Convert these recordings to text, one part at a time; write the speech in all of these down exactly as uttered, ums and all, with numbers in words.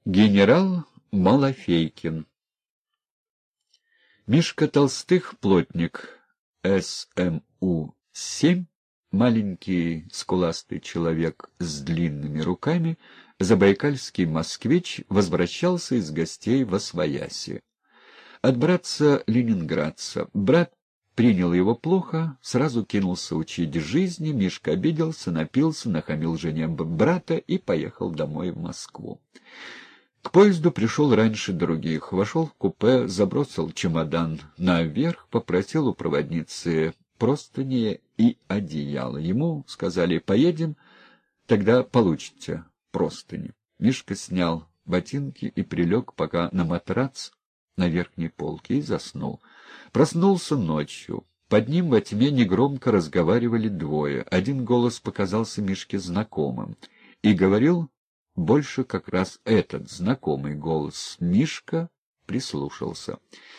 Генерал Малафейкин. Мишка Толстых, плотник эс эм у семь, маленький скуластый человек с длинными руками, забайкальский москвич, возвращался из гостей восвояси. От братца-ленинградца. Брат принял его плохо, сразу кинулся учить жизни, Мишка обиделся, напился, нахамил жене брата и поехал домой в Москву. К поезду пришел раньше других, вошел в купе, забросил чемодан наверх, попросил у проводницы простыни и одеяло. Ему сказали: «Поедем, тогда получите простыни». Мишка снял ботинки и прилег пока на матрац на верхней полке и заснул. Проснулся ночью. Под ним во тьме негромко разговаривали двое. Один голос показался Мишке знакомым. И говорил больше как раз этот знакомый голос. Мишка прислушался.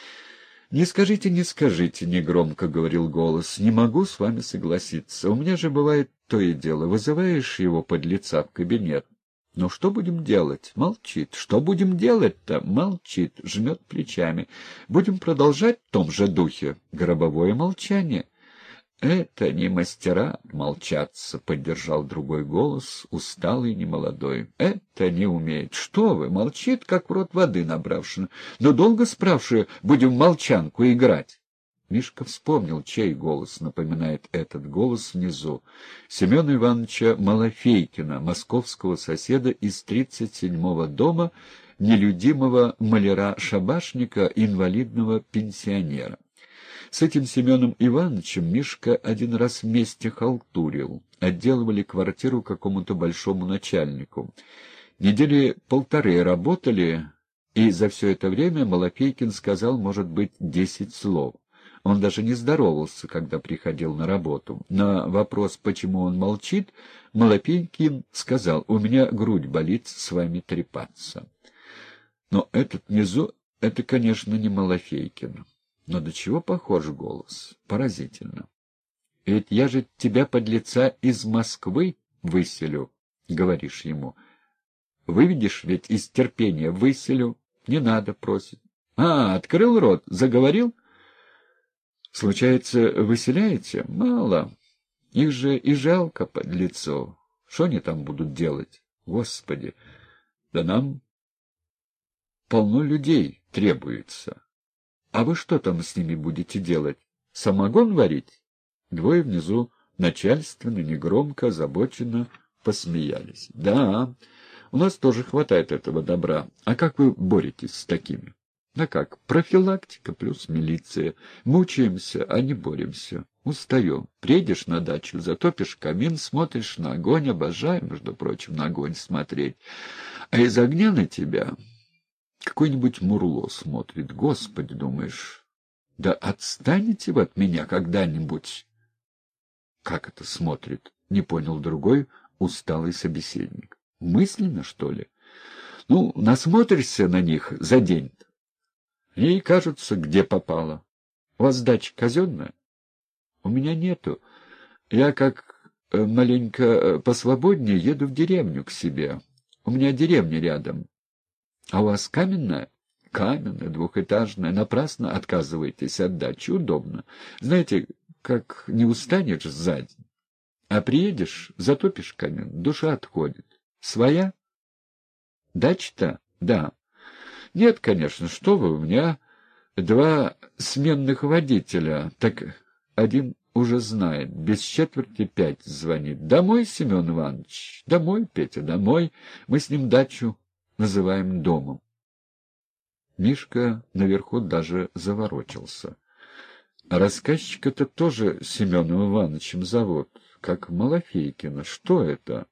«Не скажите, не скажите», — негромко говорил голос. «Не могу с вами согласиться. У меня же бывает то и дело. Вызываешь его подлеца в кабинет. Но что будем делать? Молчит. Что будем делать-то? Молчит. Жмет плечами. Будем продолжать в том же духе. Гробовое молчание». «Это не мастера молчаться», — поддержал другой голос, усталый, немолодой. «Это не умеет. Что вы, молчит, как в рот воды набравши. Но долго, спрашиваю, будем в молчанку играть». Мишка вспомнил, чей голос напоминает этот голос внизу. Семена Ивановича Малафейкина, московского соседа из тридцать седьмого дома, нелюдимого маляра-шабашника, инвалидного пенсионера. С этим Семеном Ивановичем Мишка один раз вместе халтурил. Отделывали квартиру какому-то большому начальнику. Недели полторы работали, и за все это время Малафейкин сказал, может быть, десять слов. Он даже не здоровался, когда приходил на работу. На вопрос, почему он молчит, Малафейкин сказал: «У меня грудь болит с вами трепаться». Но этот внизу — это, конечно, не Малафейкин. Но до чего похож голос? Поразительно. «Ведь я же тебя, подлеца, из Москвы выселю», — говоришь ему. «Выведешь ведь из терпения, выселю». «Не надо», — просит. «А, открыл рот, заговорил?» «Случается, выселяете? Мало. Их же и жалко, подлецов. Что они там будут делать? Господи! Да нам полно людей требуется. А вы что там с ними будете делать? Самогон варить?» Двое внизу начальственно, негромко, озабоченно посмеялись. «Да, у нас тоже хватает этого добра. А как вы боретесь с такими?» «Да как, профилактика плюс милиция. Мучаемся, а не боремся. Устаем. Приедешь на дачу, затопишь камин, смотришь на огонь. Обожаем, между прочим, на огонь смотреть. А из огня на тебя какой-нибудь мурло смотрит. Господи, думаешь, да отстанете вы от меня когда-нибудь?» «Как это смотрит?» — не понял другой усталый собеседник. «Мысленно, что ли? Ну, насмотришься на них за день-то. И кажется, где попало. У вас дача казенная?» «У меня нету. Я как э, маленько посвободнее еду в деревню к себе. У меня деревня рядом. А у вас каменная?» «Каменная, двухэтажная. Напрасно отказываетесь от дачи. Удобно. Знаете, как не устанешь сзади. А приедешь, затопишь камин, душа отходит. Своя? Дача-то? Да. Нет, конечно, что вы, у меня два сменных водителя. Так один уже знает, без четверти пять звонит. «Домой, Семен Иванович?» «Домой, Петя, домой. Мы с ним дачу называем домом». Мишка наверху даже заворочился. А рассказчика-то тоже Семеном Ивановичем зовут, как Малафейкина. Что это?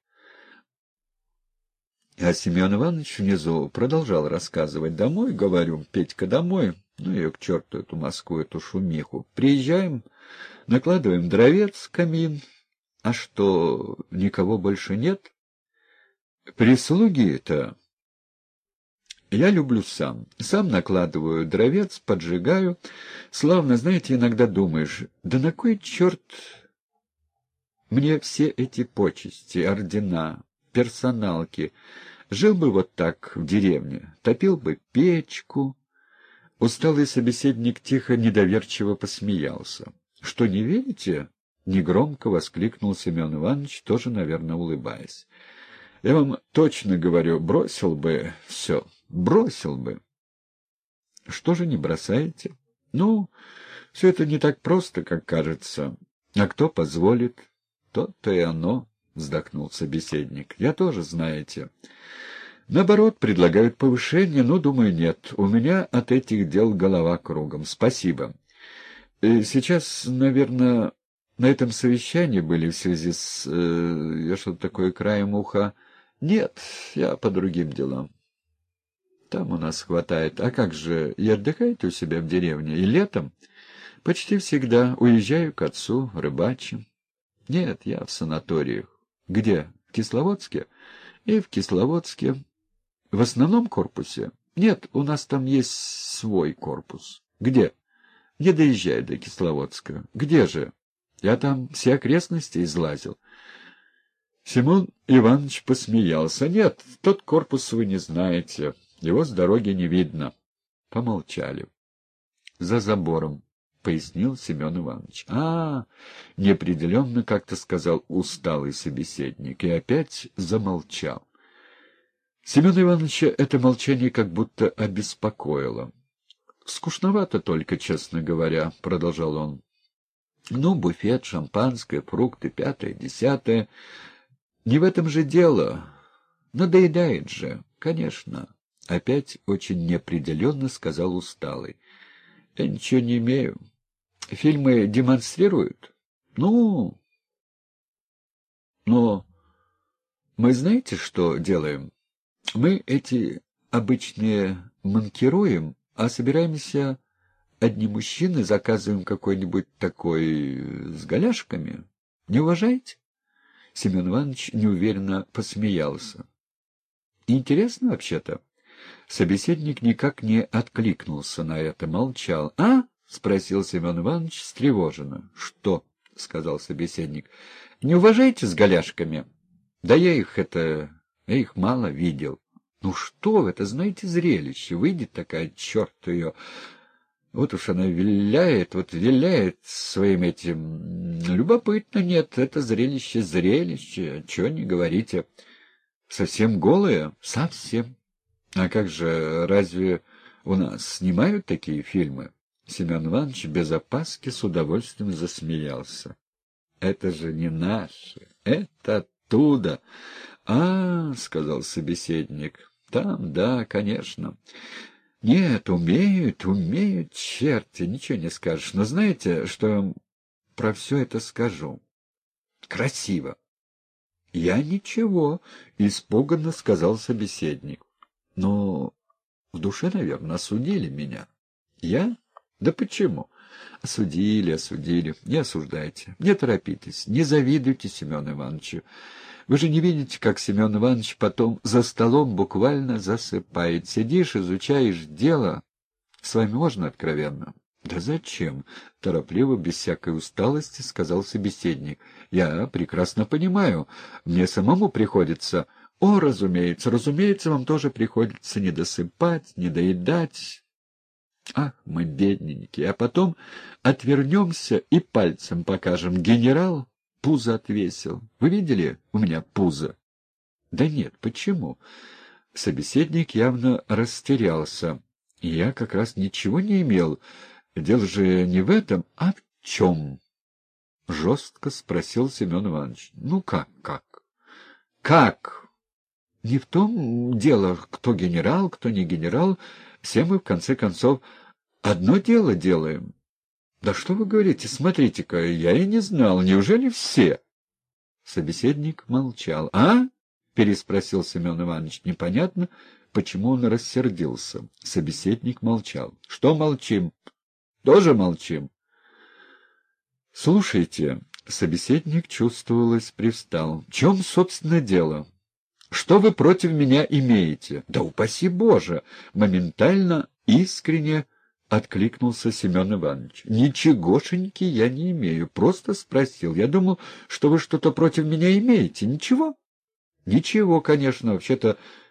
А Семен Иванович внизу продолжал рассказывать. «Домой, говорю, Петька, домой. Ну ее к черту, эту Москву, эту шумиху. Приезжаем, накладываем дровец в камин. А что, никого больше нет? Прислуги-то я люблю сам. Сам накладываю дровец, поджигаю. Славно, знаете, иногда думаешь, да на кой черт мне все эти почести, ордена, персоналки? Жил бы вот так в деревне, топил бы печку. Усталый собеседник тихо, недоверчиво посмеялся. — Что, не верите? — негромко воскликнул Семен Иванович, тоже, наверное, улыбаясь. — Я вам точно говорю, бросил бы все, бросил бы. — Что же не бросаете? — Ну, все это не так просто, как кажется. А кто позволит? — То-то и оно, — вздохнул собеседник. — Я тоже, знаете... Наоборот, предлагают повышение, но, думаю, нет. У меня от этих дел голова кругом. Спасибо. Сейчас, наверное, на этом совещании были в связи с... Э, я что-то такое краем уха... Нет, я по другим делам. Там у нас хватает. А как же, и отдыхаете у себя в деревне? И летом? Почти всегда. Уезжаю к отцу, рыбачим. Нет, я в санаториях. Где? В Кисловодске? И в Кисловодске... В основном корпусе? Нет, у нас там есть свой корпус. Где? Не доезжай до Кисловодска. Где же? Я там все окрестности излазил. Семен Иванович посмеялся. Нет, тот корпус вы не знаете. Его с дороги не видно. Помолчали. За забором, — пояснил Семен Иванович. А, неопределенно как-то сказал усталый собеседник и опять замолчал. Семена Ивановича это молчание как будто обеспокоило. — Скучновато только, честно говоря, — продолжал он. — Ну, буфет, шампанское, фрукты, пятое, десятое. Не в этом же дело. Надоедает же, конечно. Опять очень неопределенно сказал усталый. — Я ничего не имею. Фильмы демонстрируют? Ну, но мы знаете, что делаем? Мы эти обычные манкируем, а собираемся одни мужчины, заказываем какой-нибудь такой с голяшками. Не уважаете? Семен Иванович неуверенно посмеялся. Интересно вообще-то. Собеседник никак не откликнулся на это, молчал. — А? — спросил Семен Иванович встревоженно. — Что? — сказал собеседник. — Не уважаете с голяшками? — Да я их это... Я их мало видел. Ну что вы, это, знаете, зрелище. Выйдет такая, черт ее. Вот уж она виляет, вот виляет своим этим. Любопытно, нет, это зрелище, зрелище. Чего не говорите. Совсем голая? Совсем. А как же, разве у нас снимают такие фильмы? Семен Иванович без опаски с удовольствием засмеялся. Это же не наши, это оттуда. — А, — сказал собеседник, — там, да, конечно. Нет, умеют, умеют, черти, ничего не скажешь. Но знаете, что я вам про все это скажу? Красиво. — Я ничего, — испуганно сказал собеседник. — Но в душе, наверное, осудили меня. — Я? Да почему? — Осудили, осудили. Не осуждайте, не торопитесь, не завидуйте Семену Ивановичу. Вы же не видите, как Семен Иванович потом за столом буквально засыпает. Сидишь, изучаешь дело. С вами можно откровенно? — Да зачем? — торопливо, без всякой усталости, сказал собеседник. — Я прекрасно понимаю. Мне самому приходится... — О, разумеется, разумеется, вам тоже приходится не досыпать, не доедать. Ах, мы бедненькие. А потом отвернемся и пальцем покажем. Генерал пузо отвесил. Вы видели у меня пузо? Да нет, почему? Собеседник явно растерялся. Я как раз ничего не имел. Дело же не в этом, а в чем? Жестко спросил Семен Иванович. Ну как, как? Как? Не в том дело, кто генерал, кто не генерал. Все мы, в конце концов, одно дело делаем. Да что вы говорите, смотрите-ка, я и не знал, неужели все? Собеседник молчал. — А? — переспросил Семен Иванович. Непонятно, почему он рассердился. Собеседник молчал. — Что молчим? — Тоже молчим. — Слушайте, собеседник, чувствовалось, привстал. — В чем, собственно, дело? Что вы против меня имеете? — Да упаси Боже! — моментально, искренне откликнулся Семен Иванович. — Ничегошеньки я не имею, просто спросил. Я думал, что вы что-то против меня имеете. Ничего? — Ничего, конечно, вообще-то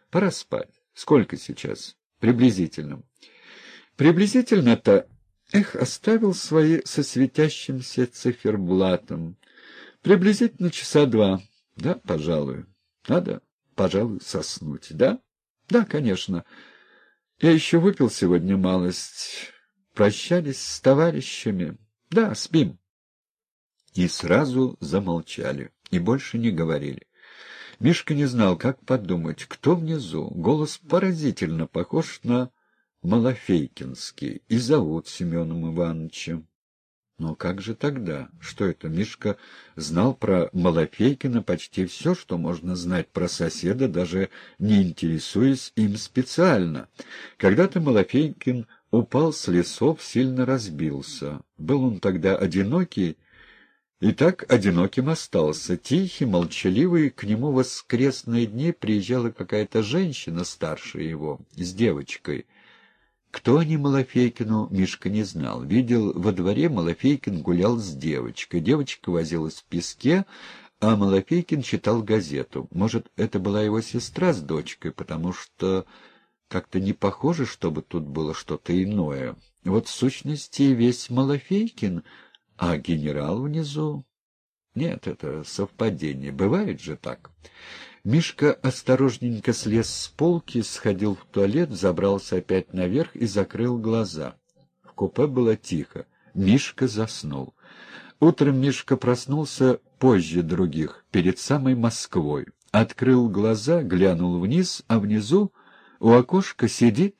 Пора спать. Сколько сейчас? Приблизительно. Приблизительно-то... Эх, оставил свои со светящимся циферблатом. Приблизительно часа два. Да, пожалуй. Надо, пожалуй, соснуть. Да? Да, конечно. Я еще выпил сегодня малость. Прощались с товарищами. Да, спим. И сразу замолчали, и больше не говорили. Мишка не знал, как подумать, кто внизу. Голос поразительно похож на Малафейкинский, и зовут Семеном Ивановичем. Но как же тогда? Что это? Мишка знал про Малафейкина почти все, что можно знать про соседа, даже не интересуясь им специально. Когда-то Малафейкин упал с лесов, сильно разбился. Был он тогда одинокий, и так одиноким остался. Тихий, молчаливый, к нему в воскресные дни приезжала какая-то женщина старше его, с девочкой. Кто они Малафейкину, Мишка не знал. Видел, во дворе Малафейкин гулял с девочкой. Девочка возилась в песке, а Малафейкин читал газету. Может, это была его сестра с дочкой, потому что как-то не похоже, чтобы тут было что-то иное. Вот в сущности весь Малафейкин, а генерал внизу... Нет, это совпадение. Бывает же так. Мишка осторожненько слез с полки, сходил в туалет, забрался опять наверх и закрыл глаза. В купе было тихо. Мишка заснул. Утром Мишка проснулся позже других, перед самой Москвой. Открыл глаза, глянул вниз, а внизу у окошка сидит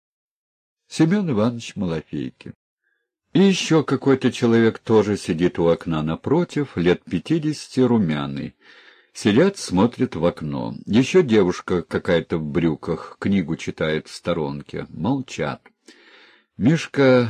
Семен Иванович Малафейкин. И еще какой-то человек тоже сидит у окна напротив, лет пятидесяти, румяный. Сидят, смотрят в окно. Еще девушка какая-то в брюках, книгу читает в сторонке. Молчат. Мишка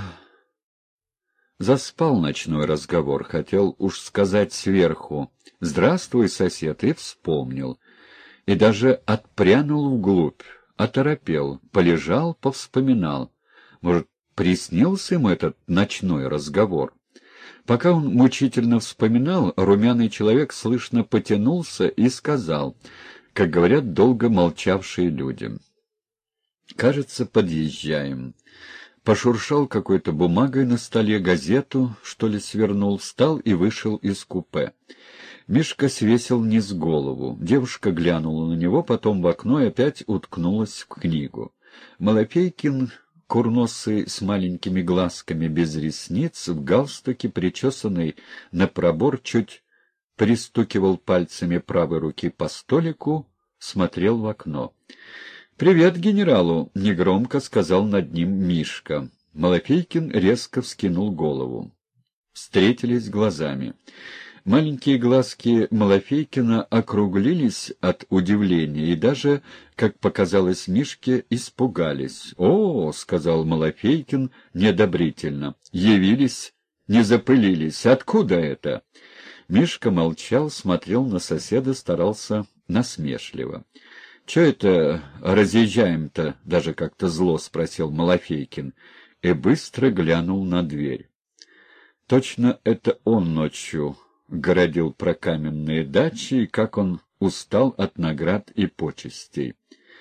заспал ночной разговор, хотел уж сказать сверху «Здравствуй, сосед», и вспомнил. И даже отпрянул вглубь, оторопел, полежал, повспоминал. Может, приснился ему этот ночной разговор? Пока он мучительно вспоминал, румяный человек слышно потянулся и сказал, как говорят долго молчавшие люди: «Кажется, подъезжаем». Пошуршал какой-то бумагой на столе, газету, что ли, свернул, встал и вышел из купе. Мишка свесил вниз голову. Девушка глянула на него, потом в окно и опять уткнулась в книгу. Малафейкин, курносый, с маленькими глазками, без ресниц, в галстуке, причесанный на пробор, чуть пристукивал пальцами правой руки по столику, смотрел в окно. «Привет генералу!» — негромко сказал над ним Мишка. Малафейкин резко вскинул голову. Встретились глазами. Маленькие глазки Малафейкина округлились от удивления и даже, как показалось Мишке, испугались. «О, — сказал Малафейкин неодобрительно, — явились, не запылились. Откуда это?» Мишка молчал, смотрел на соседа, старался насмешливо. «Че это разъезжаем-то?» — даже как-то зло спросил Малафейкин и быстро глянул на дверь. Точно это он ночью городил про каменные дачи, и как он устал от наград и почестей.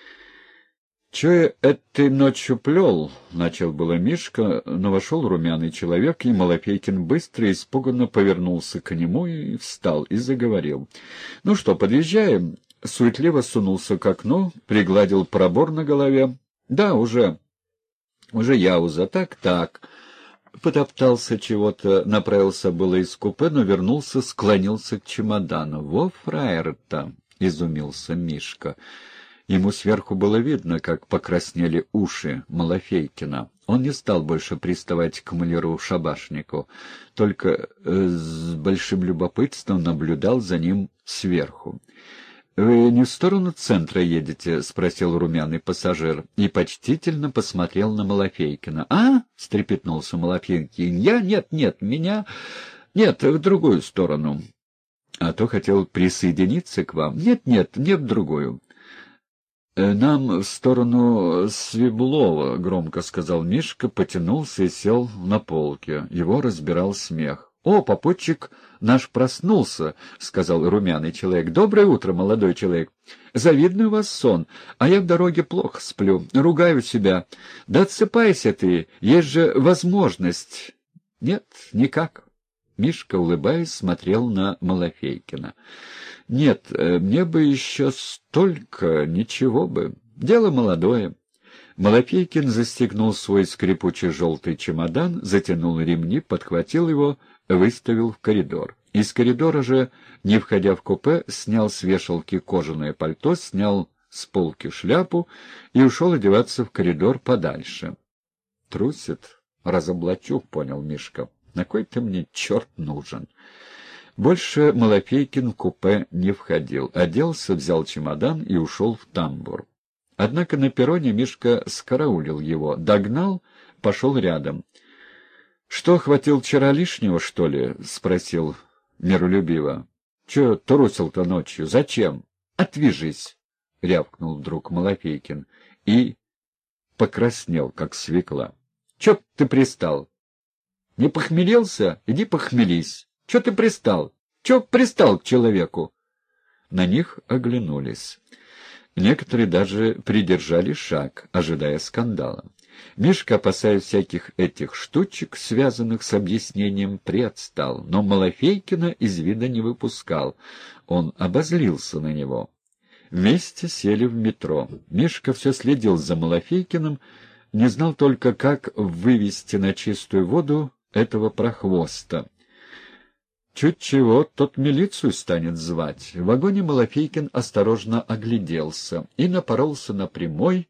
«Че я этой ночью плел?» — начал было Мишка, но вошел румяный человек, и Малафейкин быстро и испуганно повернулся к нему и встал, и заговорил. «Ну что, подъезжаем?» Суетливо сунулся к окну, пригладил пробор на голове. «Да, уже. Уже яуза. Так-так». Потоптался чего-то, направился было из купе, но вернулся, склонился к чемодану. «Во фраер-то!» — изумился Мишка. Ему сверху было видно, как покраснели уши Малафейкина. Он не стал больше приставать к маляру-шабашнику, только э, с большим любопытством наблюдал за ним сверху. «Вы не в сторону центра едете?» — спросил румяный пассажир и почтительно посмотрел на Малафейкина. «А?» — встрепетнулся Малафейкин. «Я? Нет, нет, меня... Нет, в другую сторону. А то хотел присоединиться к вам. Нет, нет, не в другую». «Нам в сторону Свеблова», — громко сказал Мишка, потянулся и сел на полке. Его разбирал смех. «О, попутчик наш проснулся», — сказал румяный человек. «Доброе утро, молодой человек. Завидный у вас сон, а я в дороге плохо сплю, ругаю себя. Да отсыпайся ты, есть же возможность». «Нет, никак». Мишка, улыбаясь, смотрел на Малафейкина. «Нет, мне бы еще столько, ничего бы. Дело молодое». Малафейкин застегнул свой скрипучий желтый чемодан, затянул ремни, подхватил его, выставил в коридор. Из коридора же, не входя в купе, снял с вешалки кожаное пальто, снял с полки шляпу и ушел одеваться в коридор подальше. «Трусит, разоблачу», — понял Мишка. «На кой ты мне, черт, нужен?» Больше Малафейкин в купе не входил, оделся, взял чемодан и ушел в тамбур. Однако на перроне Мишка скараулил его, догнал, пошел рядом. — Что, хватил вчера лишнего, что ли? — спросил миролюбиво. — Че трусил-то ночью? Зачем? Отвяжись! — рявкнул вдруг Малафейкин и покраснел, как свекла. — Че ты пристал? Не похмелился? Иди похмелись. Че ты пристал? Че пристал к человеку? На них оглянулись. Некоторые даже придержали шаг, ожидая скандала. Мишка, опасаясь всяких этих штучек, связанных с объяснением, приотстал, но Малафейкина из вида не выпускал. Он обозлился на него. Вместе сели в метро. Мишка все следил за Малафейкиным, не знал только, как вывести на чистую воду этого прохвоста. Чуть чего, тот милицию станет звать. В вагоне Малафейкин осторожно огляделся и напоролся на прямой,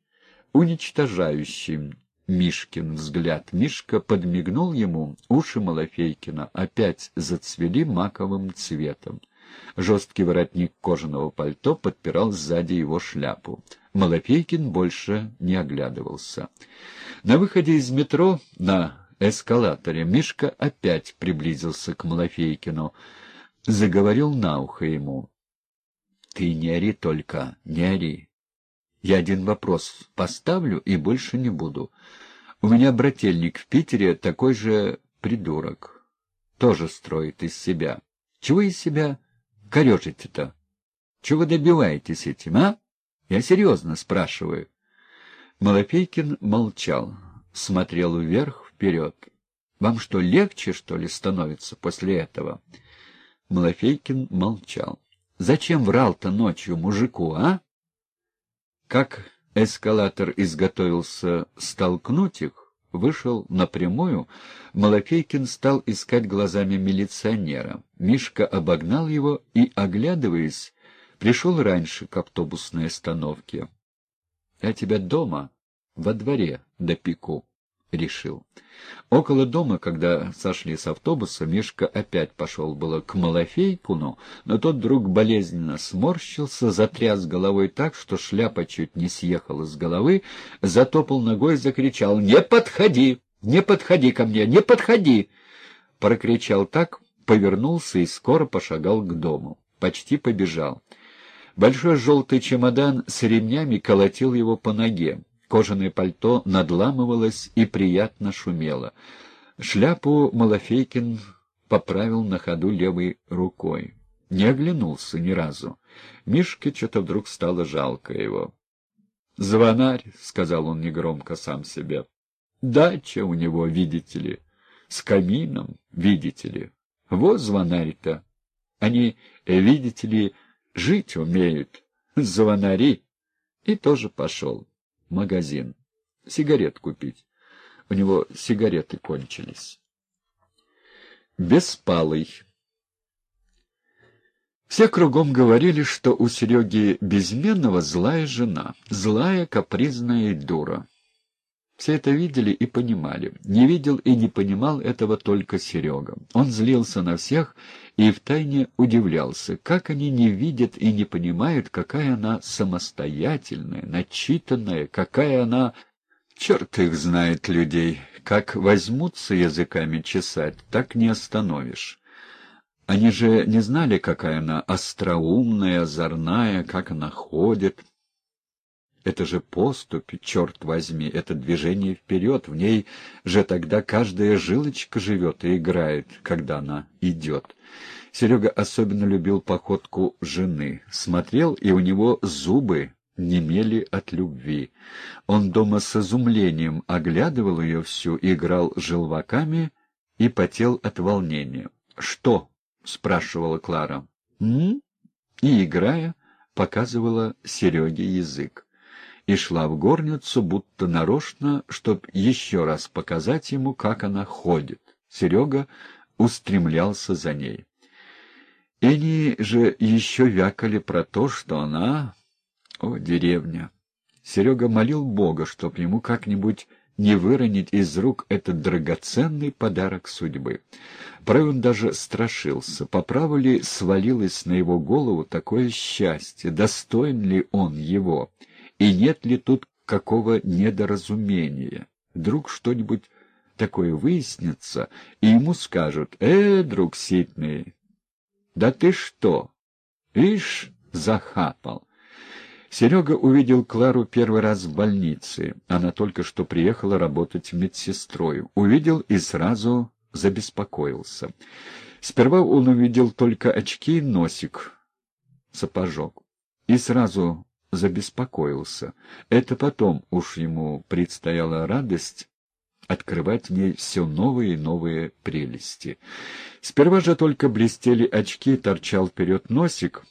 уничтожающий Мишкин взгляд. Мишка подмигнул ему, уши Малафейкина опять зацвели маковым цветом. Жесткий воротник кожаного пальто подпирал сзади его шляпу. Малафейкин больше не оглядывался. На выходе из метро на эскалаторе Мишка опять приблизился к Малафейкину, заговорил на ухо ему. — Ты не ори только, не ори. Я один вопрос поставлю и больше не буду. У меня брательник в Питере такой же придурок. Тоже строит из себя. Чего из себя корежите-то? Чего вы добиваетесь этим, а? Я серьезно спрашиваю. Малафейкин молчал, смотрел вверх, вперед. Вам что, легче, что ли, становится после этого? Малафейкин молчал. Зачем врал-то ночью мужику, а? Как эскалатор изготовился столкнуть их, вышел напрямую, Малафейкин стал искать глазами милиционера. Мишка обогнал его и, оглядываясь, пришел раньше к автобусной остановке. — Я тебя дома, во дворе, допеку, — решил. Около дома, когда сошли с автобуса, Мишка опять пошел было к Малафейкину, но тот вдруг болезненно сморщился, затряс головой так, что шляпа чуть не съехала с головы, затопал ногой и закричал: «Не подходи! Не подходи ко мне! Не подходи!» Прокричал так, повернулся и скоро пошагал к дому. Почти побежал. Большой желтый чемодан с ремнями колотил его по ноге. Кожаное пальто надламывалось и приятно шумело. Шляпу Малафейкин поправил на ходу левой рукой. Не оглянулся ни разу. Мишке что-то вдруг стало жалко его. «Звонарь», — сказал он негромко сам себе. «Дача у него, видите ли, с камином, видите ли. Вот звонарь-то. Они, видите ли, жить умеют. Звонари». И тоже пошел. Магазин. Сигарет купить. У него сигареты кончились. Беспалый. Все кругом говорили, что у Сереги Безменного злая жена. Злая, капризная и дура. Все это видели и понимали. Не видел и не понимал этого только Серега. Он злился на всех и втайне удивлялся, как они не видят и не понимают, какая она самостоятельная, начитанная, какая она... Черт их знает, людей. Как возьмутся языками чесать, так не остановишь. Они же не знали, какая она остроумная, озорная, как она ходит. Это же поступь, черт возьми, это движение вперед, в ней же тогда каждая жилочка живет и играет, когда она идет. Серега особенно любил походку жены. Смотрел, и у него зубы немели от любви. Он дома с изумлением оглядывал ее всю, играл желваками и потел от волнения. «Что?» — спрашивала Клара. «М?» И, играя, показывала Сереге язык. И шла в горницу, будто нарочно, чтоб еще раз показать ему, как она ходит. Серега устремлялся за ней. И они же еще вякали про то, что она... О, деревня! Серега молил Бога, чтоб ему как-нибудь не выронить из рук этот драгоценный подарок судьбы. Порой он даже страшился, по праву ли свалилось на его голову такое счастье, достоин ли он его, и нет ли тут какого недоразумения. Вдруг что-нибудь такое выяснится, и ему скажут: «Э, друг ситный, да ты что? Ишь, захапал». Серега увидел Клару первый раз в больнице. Она только что приехала работать медсестрой. Увидел и сразу забеспокоился. Сперва он увидел только очки и носик, сапожок, и сразу забеспокоился. Это потом уж ему предстояла радость открывать в ней все новые и новые прелести. Сперва же только блестели очки, торчал вперед носик.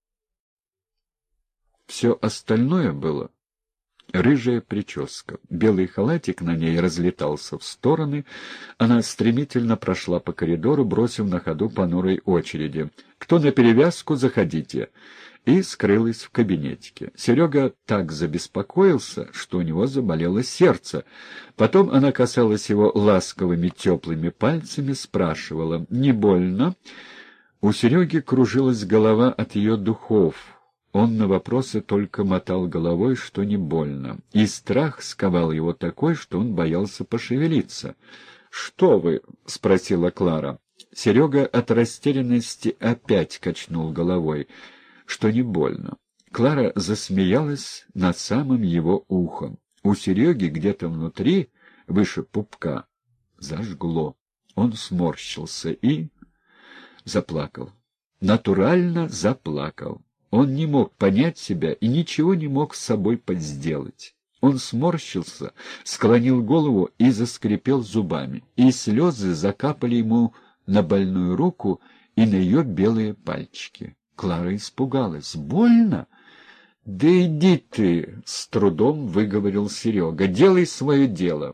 Все остальное было рыжая прическа. Белый халатик на ней разлетался в стороны. Она стремительно прошла по коридору, бросив на ходу понурой очереди: «Кто на перевязку, заходите!» и скрылась в кабинетике. Серега так забеспокоился, что у него заболело сердце. Потом она касалась его ласковыми теплыми пальцами, спрашивала: «Не больно?» У Сереги кружилась голова от ее духов. Он на вопросы только мотал головой, что не больно. И страх сковал его такой, что он боялся пошевелиться. «Что вы?» — спросила Клара. Серега от растерянности опять качнул головой, что не больно. Клара засмеялась над самым его ухом. У Сереги где-то внутри, выше пупка, зажгло. Он сморщился и заплакал. Натурально заплакал. Он не мог понять себя и ничего не мог с собой подделать. Он сморщился, склонил голову и заскрипел зубами, и слезы закапали ему на больную руку и на ее белые пальчики. Клара испугалась. «Больно?» «Да иди ты!» — с трудом выговорил Серега. «Делай свое дело!»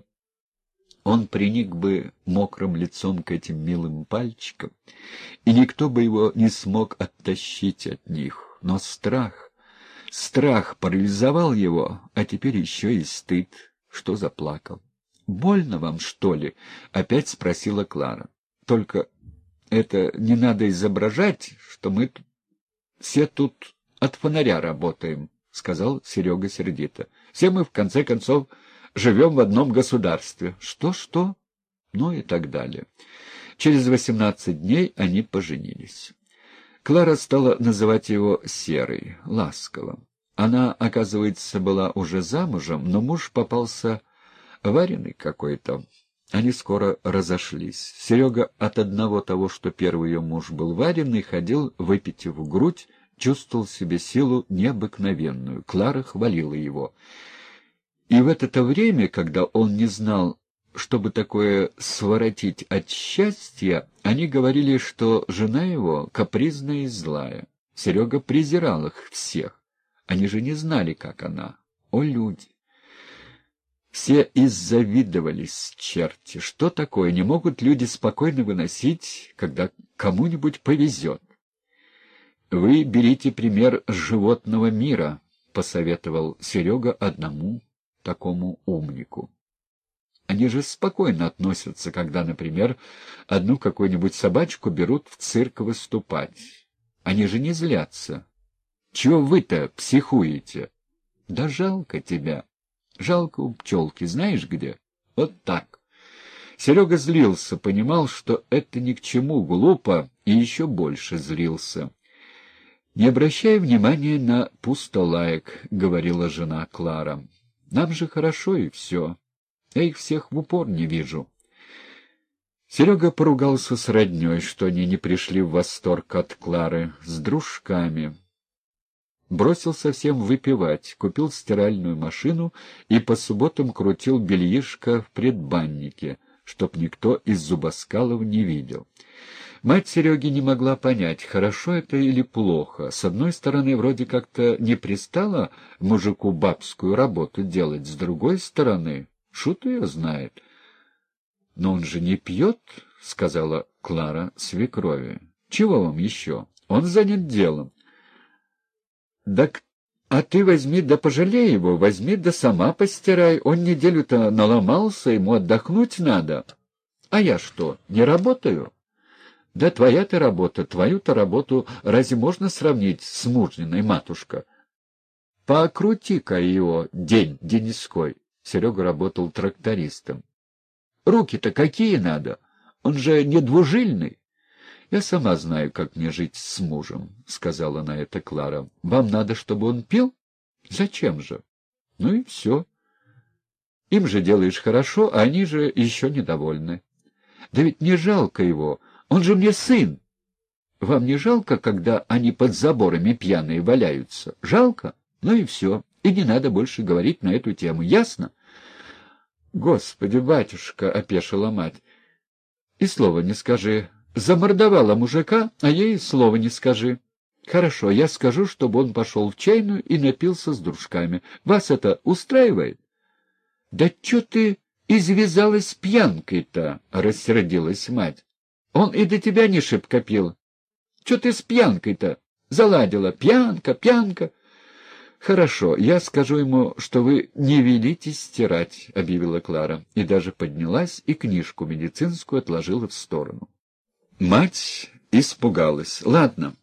Он приник бы мокрым лицом к этим милым пальчикам, и никто бы его не смог оттащить от них. Но страх, страх парализовал его, а теперь еще и стыд, что заплакал. «Больно вам, что ли?» — опять спросила Клара. «Только это не надо изображать, что мы все тут от фонаря работаем», — сказал Серега сердито. «Все мы, в конце концов, живем в одном государстве». «Что-что?» Ну и так далее. Через восемнадцать дней они поженились. Клара стала называть его Серый, ласково. Она, оказывается, была уже замужем, но муж попался вареный какой-то. Они скоро разошлись. Серега от одного того, что первый ее муж был вареный, ходил, выпитив грудь, чувствовал в себе силу необыкновенную. Клара хвалила его. И в это время, когда он не знал, чтобы такое своротить от счастья, они говорили, что жена его капризная и злая. Серега презирал их всех. Они же не знали, как она. О, люди! Все иззавидовались, черти. Что такое? Не могут люди спокойно выносить, когда кому-нибудь повезет? «Вы берите пример с животного мира», — посоветовал Серега одному такому умнику. Они же спокойно относятся, когда, например, одну какую-нибудь собачку берут в цирк выступать. Они же не злятся. Чего вы-то психуете? Да жалко тебя. Жалко у пчелки, знаешь где? Вот так. Серега злился, понимал, что это ни к чему, глупо, и еще больше злился. «Не обращай внимания на пустолаек», — говорила жена Клара. «Нам же хорошо и все. Я их всех в упор не вижу». Серега поругался с родней, что они не пришли в восторг от Клары, с дружками. Бросил совсем выпивать, купил стиральную машину и по субботам крутил бельишко в предбаннике, чтоб никто из зубоскалов не видел. Мать Сереги не могла понять, хорошо это или плохо. С одной стороны, вроде как-то не пристало мужику бабскую работу делать, с другой стороны, шут ее знает. «Но он же не пьет», — сказала Клара свекрови. «Чего вам еще? Он занят делом». «Да, а ты возьми да пожалей его, возьми да сама постирай. Он неделю-то наломался, ему отдохнуть надо. А я что, не работаю?» «Да твоя-то работа, твою-то работу разве можно сравнить с мужниной, матушка? Покрути-ка его день-деньской». Серега работал трактористом. «Руки-то какие надо? Он же не двужильный». «Я сама знаю, как мне жить с мужем», — сказала на это Клара. «Вам надо, чтобы он пил? Зачем же? Ну и все. Им же делаешь хорошо, а они же еще недовольны. Да ведь не жалко его, он же мне сын. Вам не жалко, когда они под заборами пьяные валяются? Жалко? Ну и все. И не надо больше говорить на эту тему, ясно?» «Господи, батюшка!» — опешила мать. «И слова не скажи. Замордовала мужика, а ей слова не скажи. Хорошо, я скажу, чтобы он пошел в чайную и напился с дружками. Вас это устраивает?» «Да чё ты извязалась пьянкой-то?» — рассердилась мать. «Он и до тебя не шибко пил. Чё ты с пьянкой-то? Заладила. Пьянка, пьянка». «Хорошо, я скажу ему, что вы не велитесь стирать», — объявила Клара, и даже поднялась и книжку медицинскую отложила в сторону. Мать испугалась. «Ладно,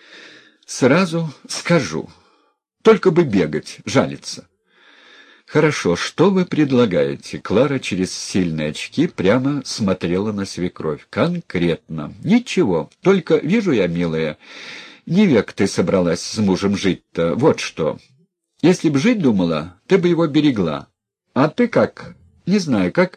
сразу скажу. Только бы бегать, жалиться». «Хорошо, что вы предлагаете?» Клара через сильные очки прямо смотрела на свекровь. «Конкретно. Ничего. Только вижу я, милая, не век ты собралась с мужем жить-то. Вот что. Если б жить думала, ты бы его берегла. А ты как? Не знаю, как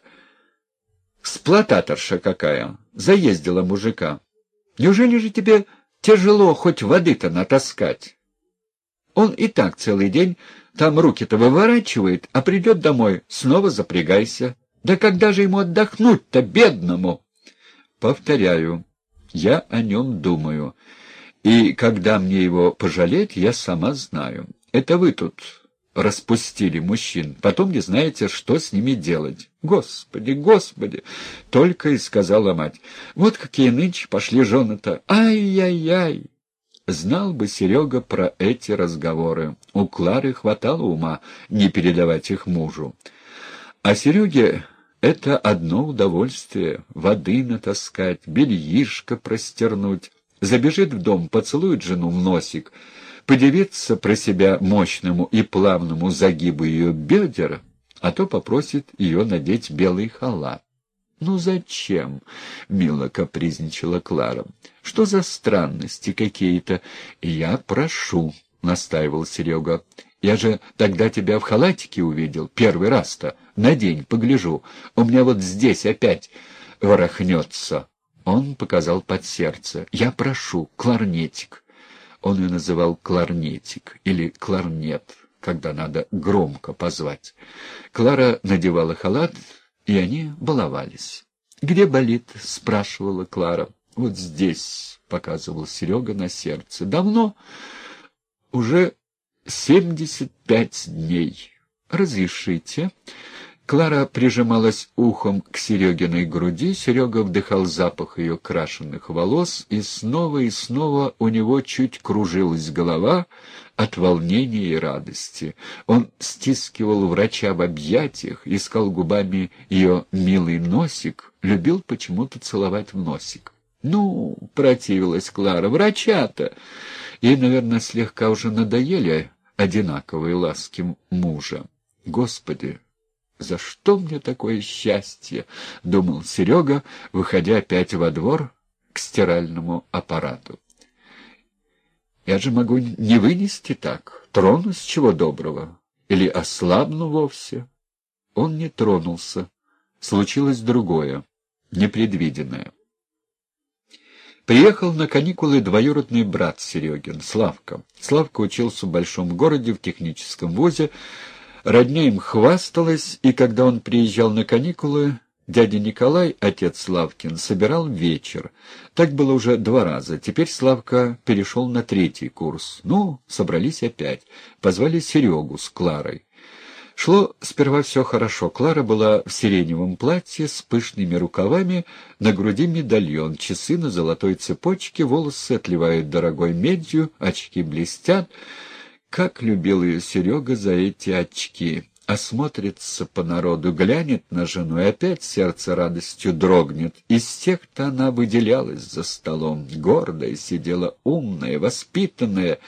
сплотаторша какая. Заездила мужика. Неужели же тебе тяжело хоть воды-то натаскать? Он и так целый день там руки-то выворачивает, а придет домой, снова запрягайся. Да когда же ему отдохнуть-то, бедному?» «Повторяю, я о нем думаю. И когда мне его пожалеть, я сама знаю. Это вы тут распустили мужчин, потом не знаете, что с ними делать. Господи, Господи!» — только и сказала мать. «Вот какие нынче пошли жены-то! Ай-яй-яй!» Знал бы Серега про эти разговоры. У Клары хватало ума не передавать их мужу. А Сереге это одно удовольствие — воды натаскать, бельишко простернуть. Забежит в дом, поцелует жену в носик, подивится про себя мощному и плавному загибу ее бедер, а то попросит ее надеть белый халат. «Ну зачем?» — мило капризничала Клара. «Что за странности какие-то?» «Я прошу», — настаивал Серега. «Я же тогда тебя в халатике увидел, первый раз-то. Надень, погляжу. У меня вот здесь опять ворохнется». Он показал под сердце. «Я прошу, кларнетик». Он и называл кларнетик или кларнет, когда надо громко позвать. Клара надевала халат, и они баловались. «Где болит?» — спрашивала Клара. «Вот здесь», — показывал Серега на сердце. «Давно?» «Уже семьдесят пять дней». «Разрешите?» Клара прижималась ухом к Серегиной груди, Серега вдыхал запах ее крашеных волос, и снова и снова у него чуть кружилась голова от волнения и радости. Он стискивал врача в объятиях, искал губами ее милый носик, любил почему-то целовать в носик. «Ну, — противилась Клара, — врача-то!» Ей, наверное, слегка уже надоели одинаковые ласки мужа. «Господи! За что мне такое счастье?» — думал Серега, выходя опять во двор к стиральному аппарату. Я же могу не вынести так, тронусь чего доброго, или ослабну вовсе. Он не тронулся. Случилось другое, непредвиденное. Приехал на каникулы двоюродный брат Серегин, Славка. Славка учился в большом городе, в техническом вузе. Родня им хвасталась, и когда он приезжал на каникулы, дядя Николай, отец Славкин, собирал вечер. Так было уже два раза. Теперь Славка перешел на третий курс. Ну, собрались опять. Позвали Серегу с Кларой. Шло сперва все хорошо. Клара была в сиреневом платье с пышными рукавами, на груди медальон, часы на золотой цепочке, волосы отливают дорогой медью, очки блестят. Как любил ее Серега за эти очки! Осмотрится по народу, глянет на жену, и опять сердце радостью дрогнет. Из тех-то она выделялась за столом. Гордая сидела, умная, воспитанная,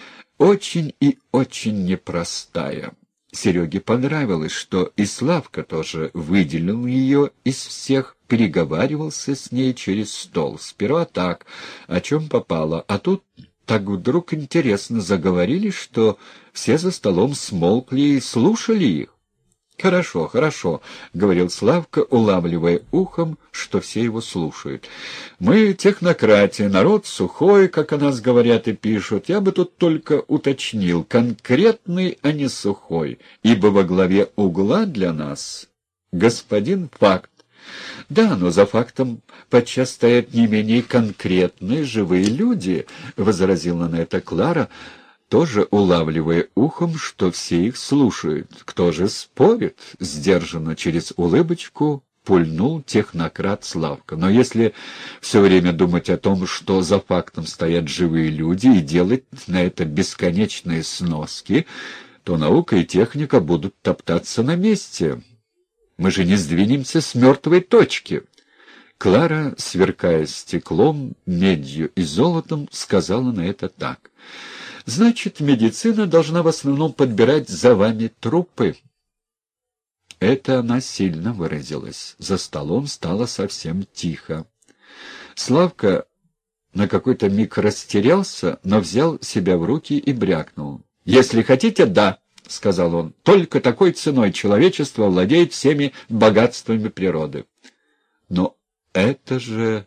очень и очень непростая. Сереге понравилось, что и Славка тоже выделил ее из всех, переговаривался с ней через стол. Сперва так, о чем попало, а тут так вдруг интересно заговорили, что все за столом смолкли и слушали их. «Хорошо, хорошо», — говорил Славка, улавливая ухом, что все его слушают. «Мы технократия, народ сухой, как о нас говорят и пишут. Я бы тут только уточнил, конкретный, а не сухой, ибо во главе угла для нас господин факт. Да, но за фактом подчас стоят не менее конкретные живые люди», — возразила на это Клара, тоже улавливая ухом, что все их слушают. «Кто же спорит?» — сдержанно через улыбочку пульнул технократ Славка. «Но если все время думать о том, что за фактом стоят живые люди, и делать на это бесконечные сноски, то наука и техника будут топтаться на месте. Мы же не сдвинемся с мертвой точки». Клара, сверкая стеклом, медью и золотом, сказала на это так: «Значит, медицина должна в основном подбирать за вами трупы». Это она сильно выразилась. За столом стало совсем тихо. Славка на какой-то миг растерялся, но взял себя в руки и брякнул. «Если хотите, да», — сказал он, — «только такой ценой человечество владеет всеми богатствами природы». «Но это же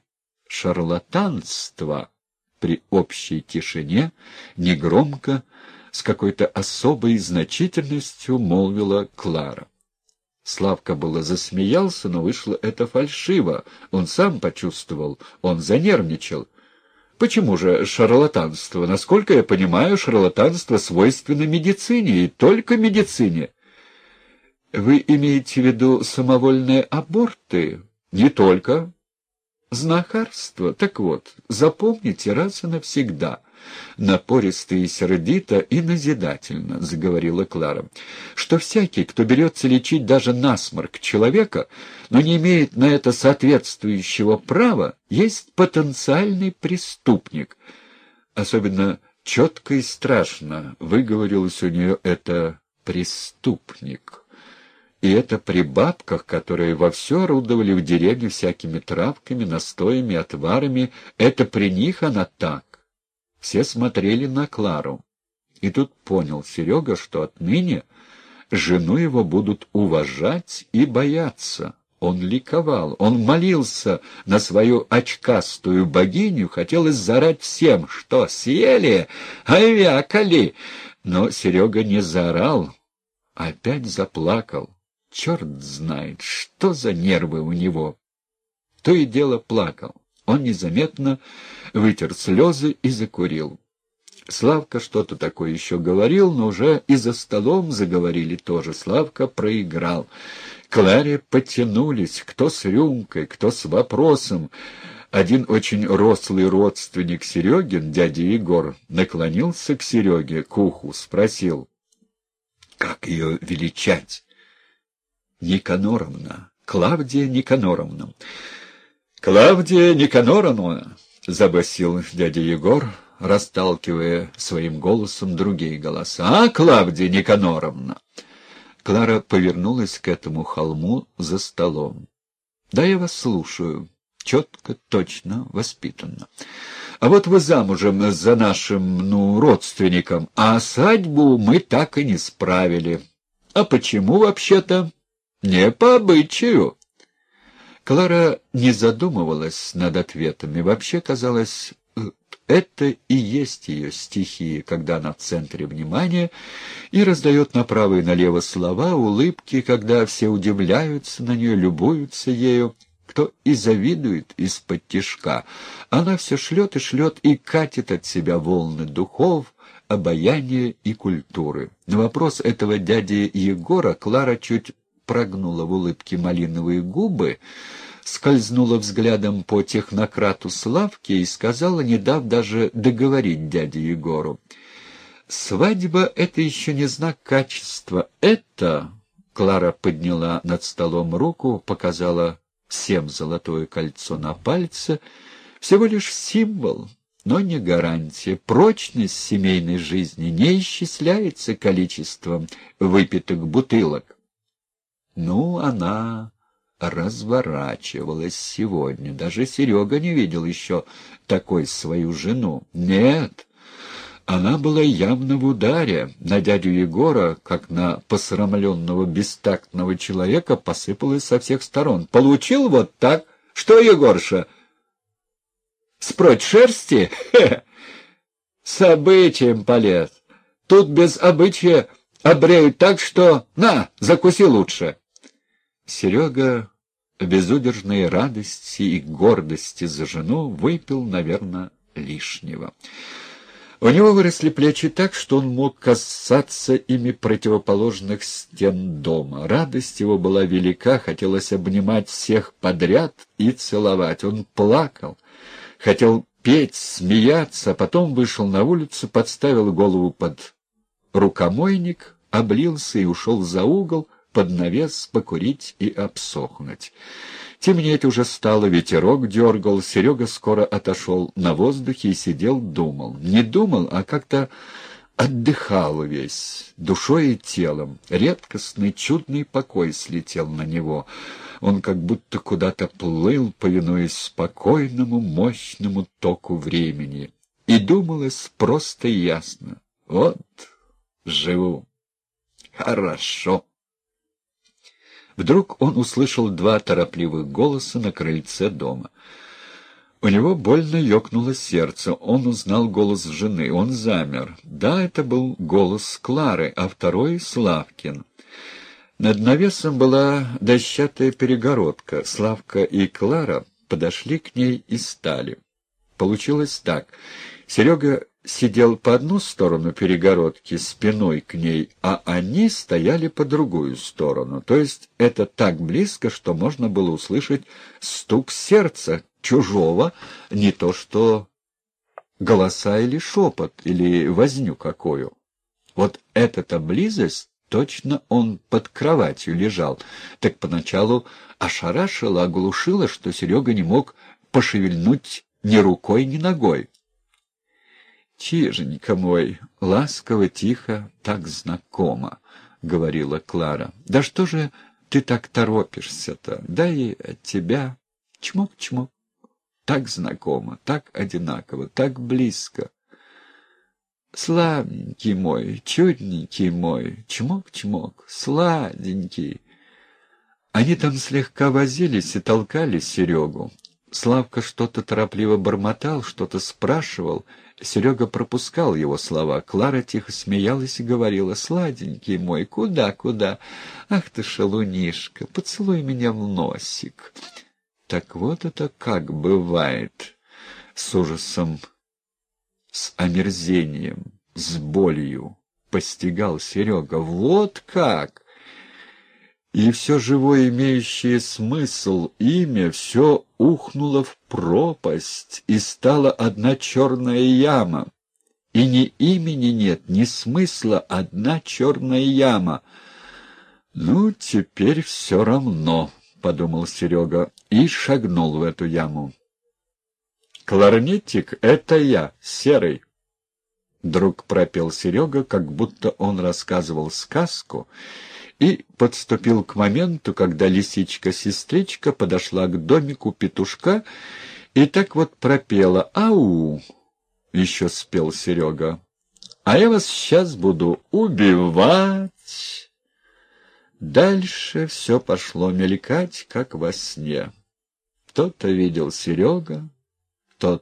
шарлатанство!» При общей тишине, негромко, с какой-то особой значительностью молвила Клара. Славка было засмеялся, но вышло это фальшиво. Он сам почувствовал, он занервничал. «Почему же шарлатанство? Насколько я понимаю, шарлатанство свойственно медицине, и только медицине». «Вы имеете в виду самовольные аборты?» «Не только. Знахарство. Так вот, запомните раз и навсегда», — напористо и сердито и назидательно заговорила Клара, «что всякий, кто берется лечить даже насморк человека, но не имеет на это соответствующего права, есть потенциальный преступник». Особенно четко и страшно выговорилось у нее это «преступник». И это при бабках, которые вовсю орудовали в деревне всякими травками, настоями, отварами. Это при них она так. Все смотрели на Клару. И тут понял Серега, что отныне жену его будут уважать и бояться. Он ликовал, он молился на свою очкастую богиню, хотелось заорать всем, что съели, авиакали. Но Серега не заорал, опять заплакал. Черт знает, что за нервы у него. То и дело плакал. Он незаметно вытер слезы и закурил. Славка что-то такое еще говорил, но уже и за столом заговорили тоже. Славка проиграл. К Кларе потянулись, кто с рюмкой, кто с вопросом. Один очень рослый родственник Серегин, дядя Егор, наклонился к Сереге, к уху, спросил, как ее величать? Никаноровна, Клавдия Никаноровна. Клавдия Никаноровна, забасил дядя Егор, расталкивая своим голосом другие голоса. А, Клавдия Никаноровна! Клара повернулась к этому холму за столом. Да, я вас слушаю. Четко, точно, воспитанно. А вот вы замужем за нашим, ну, родственником, а свадьбу мы так и не справили. А почему вообще-то? Не по обычаю». Клара не задумывалась над ответами. Вообще, казалось, это и есть ее стихия, когда она в центре внимания и раздает направо и налево слова, улыбки, когда все удивляются на нее, любуются ею. Кто и завидует из-под тишка, она все шлет и шлет и катит от себя волны духов, обаяния и культуры. На вопрос этого дяди Егора Клара чуть прогнула в улыбке малиновые губы, скользнула взглядом по технократу Славке и сказала, не дав даже договорить дяде Егору: «Свадьба — это еще не знак качества. Это...» Клара подняла над столом руку, показала всем золотое кольцо на пальце. «Всего лишь символ, но не гарантия. Прочность семейной жизни не исчисляется количеством выпитых бутылок». Ну, она разворачивалась сегодня. Даже Серега не видел еще такой свою жену. Нет, она была явно в ударе. На дядю Егора, как на посрамленного бестактного человека, посыпалось со всех сторон. «Получил вот так? Что, Егорша, спроть шерсти? Хе-хе. С обычаем полез. Тут без обычая обреют так, что... На, закуси лучше». Серега в безудержной радости и гордости за жену выпил, наверное, лишнего. У него выросли плечи так, что он мог касаться ими противоположных стен дома. Радость его была велика, хотелось обнимать всех подряд и целовать. Он плакал, хотел петь, смеяться, а потом вышел на улицу, подставил голову под рукомойник, облился и ушел за угол, под навес покурить и обсохнуть. Темнеть уже стало, ветерок дергал, Серега скоро отошел на воздухе и сидел, думал. Не думал, а как-то отдыхал весь, душой и телом. Редкостный, чудный покой слетел на него. Он как будто куда-то плыл, повинуясь спокойному, мощному току времени. И думалось просто и ясно. Вот живу. Хорошо. Вдруг он услышал два торопливых голоса на крыльце дома. У него больно ёкнуло сердце. Он узнал голос жены. Он замер. Да, это был голос Клары, а второй — Славкин. Над навесом была дощатая перегородка. Славка и Клара подошли к ней и стали. Получилось так. Серега сидел по одну сторону перегородки, спиной к ней, а они стояли по другую сторону. То есть это так близко, что можно было услышать стук сердца чужого, не то что голоса или шепот, или возню какую. Вот эта-то близость, точно он под кроватью лежал, так поначалу ошарашила, оглушила, что Серега не мог пошевельнуть ни рукой, ни ногой. «Чиженька мой, ласково, тихо, так знакомо», — говорила Клара. «Да что же ты так торопишься-то? Да и от тебя чмок-чмок. Так знакомо, так одинаково, так близко. Славненький мой, чудненький мой, чмок-чмок, сладенький». Они там слегка возились и толкали Серегу. Славка что-то торопливо бормотал, что-то спрашивал. Серега пропускал его слова. Клара тихо смеялась и говорила: «Сладенький мой, куда, куда? Ах ты, шалунишка, поцелуй меня в носик». Так вот это как бывает. С ужасом, с омерзением, с болью постигал Серега. Вот как! И все живое, имеющее смысл, имя, все ухнуло в пропасть, и стала одна черная яма. И ни имени нет, ни смысла, одна черная яма. «Ну, теперь все равно», — подумал Серега, и шагнул в эту яму. «Кларнетик — это я, Серый», — вдруг пропел Серега, как будто он рассказывал сказку, и подступил к моменту, когда лисичка-сестричка подошла к домику петушка И так вот пропела «Ау!» — еще спел Серега. «А я вас сейчас буду убивать!» Дальше все пошло мелькать, как во сне. Кто-то видел Серега, тот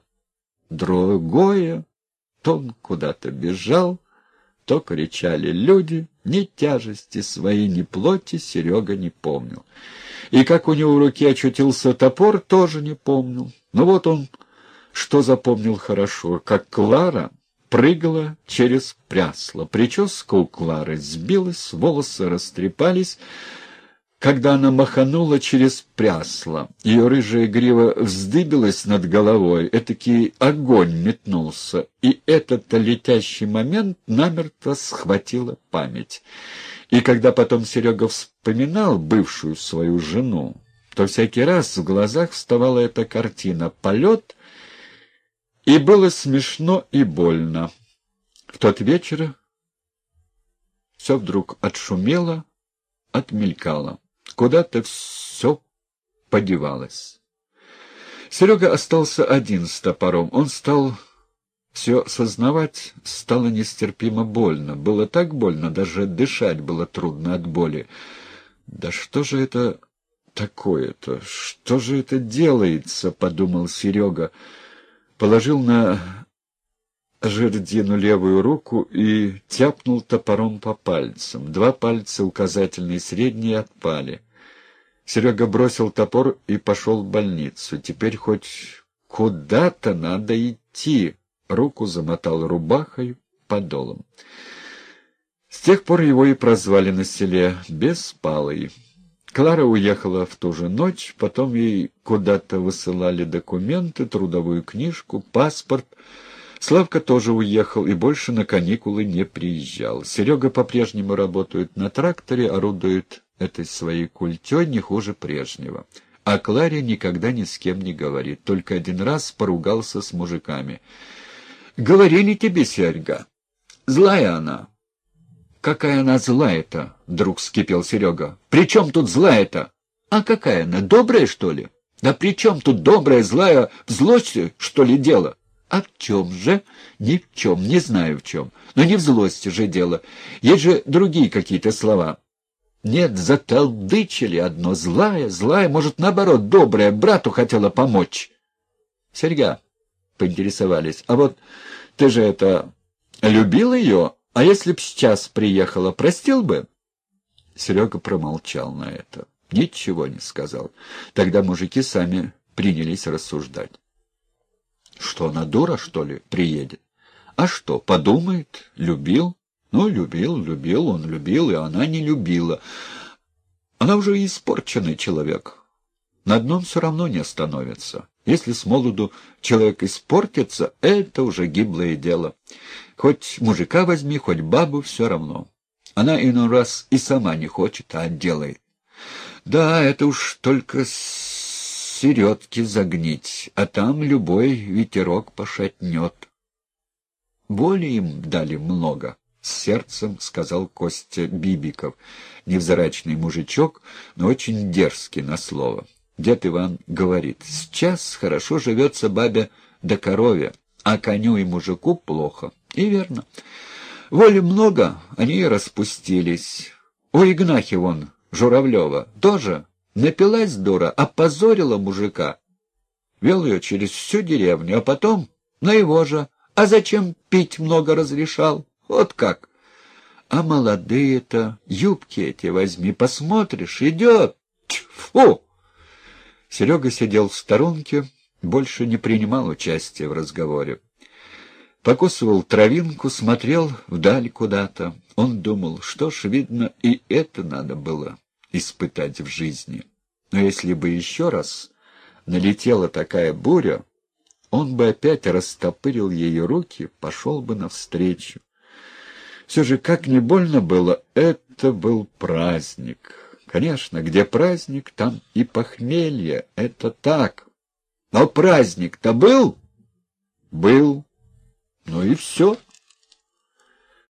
другое, то он куда-то бежал, то кричали люди. Ни тяжести своей, ни плоти Серега не помнил. И как у него в руке очутился топор, тоже не помнил. Но вот он что запомнил хорошо, как Клара прыгала через прясло. Прическа у Клары сбилась, волосы растрепались, когда она маханула через прясло. Ее рыжая грива вздыбилась над головой, этакий огонь метнулся, и этот летящий момент намертво схватила память. И когда потом Серега вспоминал бывшую свою жену, то всякий раз в глазах вставала эта картина — полет, и было смешно и больно. В тот вечер все вдруг отшумело, отмелькало. Куда-то все подевалось. Серега остался один с топором. Он стал все сознавать, стало нестерпимо больно. Было так больно, даже дышать было трудно от боли. «Да что же это такое-то? Что же это делается?» — подумал Серега. Положил на жердину левую руку и тяпнул топором по пальцам. Два пальца, указательный и средний, отпали. Серега бросил топор и пошел в больницу. Теперь хоть куда-то надо идти. Руку замотал рубахой подолом. С тех пор его и прозвали на селе Беспалый. Клара уехала в ту же ночь, потом ей куда-то высылали документы, трудовую книжку, паспорт. Славка тоже уехал и больше на каникулы не приезжал. Серега по-прежнему работает на тракторе, орудует этой своей культей не хуже прежнего. А Кларе никогда ни с кем не говорит, только один раз поругался с мужиками. «Говорили тебе, Серьга, злая она». «Какая она злая-то?» — вдруг вскипел Серега. «При чем тут злая-то?» «А какая она, добрая, что ли?» «Да при чем тут добрая, злая, в злости, что ли, дело?» «А в чем же?» «Ни в чем, не знаю в чем. Но не в злости же дело. Есть же другие какие-то слова». «Нет, заталдычили одно. Злая, злая, может, наоборот, добрая, брату хотела помочь». «Серьга», — поинтересовались, — «а вот ты же это... любил ее? А если б сейчас приехала, простил бы?» Серега промолчал на это. Ничего не сказал. Тогда мужики сами принялись рассуждать. Что, она дура, что ли, приедет? А что, подумает, любил? Ну, любил, любил, он любил, и она не любила. Она уже испорченный человек. На одном все равно не остановится. Если с молоду человек испортится, это уже гиблое дело. Хоть мужика возьми, хоть бабу, все равно. Она иной раз и сама не хочет, а делает. Да, это уж только середки загнить, а там любой ветерок пошатнет. Боли им дали много, — с сердцем сказал Костя Бибиков, невзрачный мужичок, но очень дерзкий на слово. Дед Иван говорит: «Сейчас хорошо живется бабе да корове, а коню и мужику плохо». И верно. Воли много, они и распустились. У Игнахи вон, Журавлева, тоже напилась дура, опозорила мужика. Вел ее через всю деревню, а потом на его же. А зачем пить много разрешал? Вот как. А молодые-то, юбки эти возьми, посмотришь, идет. Тьфу! Серега сидел в сторонке, больше не принимал участия в разговоре. Покусывал травинку, смотрел вдаль куда-то. Он думал, что ж, видно, и это надо было испытать в жизни. Но если бы еще раз налетела такая буря, он бы опять растопырил ее руки, пошел бы навстречу. Все же, как не больно было, это был праздник. Конечно, где праздник, там и похмелье, это так. Но праздник-то был? Был. Ну и все.